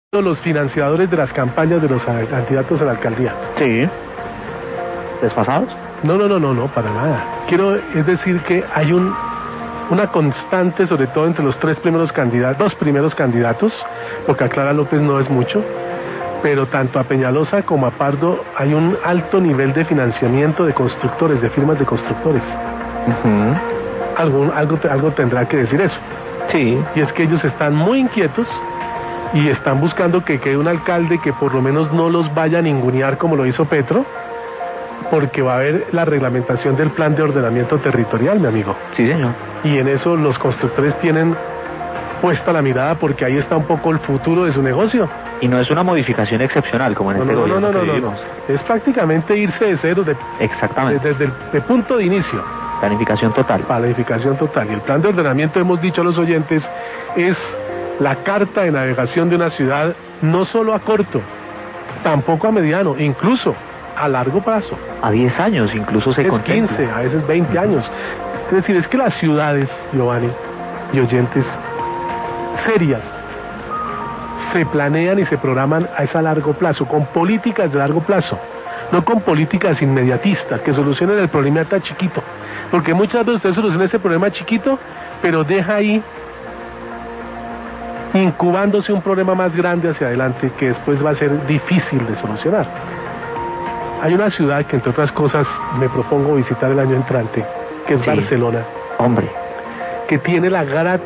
los financiadores de las campañas de los candidatos a la alcaldía. Sí. ¿Desfasados? No, para nada. Es decir que hay una constante, sobre todo entre los dos primeros candidatos, porque a Clara López no es mucho, pero tanto a Peñalosa como a Pardo hay un alto nivel de financiamiento de constructores, de firmas de constructores. Algo tendrá que decir eso. Sí. Y es que ellos están muy inquietos y están buscando que quede un alcalde que por lo menos no los vaya a ningunear como lo hizo Petro, porque va a haber la reglamentación del plan de ordenamiento territorial, mi amigo. Sí, señor. Y en eso los constructores tienen puesta la mirada, porque ahí está un poco el futuro de su negocio. Y no es una modificación excepcional como en este gobierno que vivimos. No. Es prácticamente irse de cero, exactamente, desde el punto de inicio. Planificación total. Planificación total. Y el plan de ordenamiento, hemos dicho a los oyentes, es la carta de navegación de una ciudad, no solo a corto, tampoco a mediano, incluso a largo plazo. A 10 años incluso se contempla. 15, a veces 20 años. Es decir, es que las ciudades, Giovanni y oyentes, serias, se planean y se programan a largo plazo, con políticas de largo plazo, no con políticas inmediatistas que solucionen el problema tan chiquito, porque muchas veces usted soluciona ese problema chiquito, pero deja ahí incubándose un problema más grande hacia adelante, que después va a ser difícil de solucionar. Hay una ciudad que, entre otras cosas, me propongo visitar el año entrante, que es Barcelona. Hombre. Que tiene la grata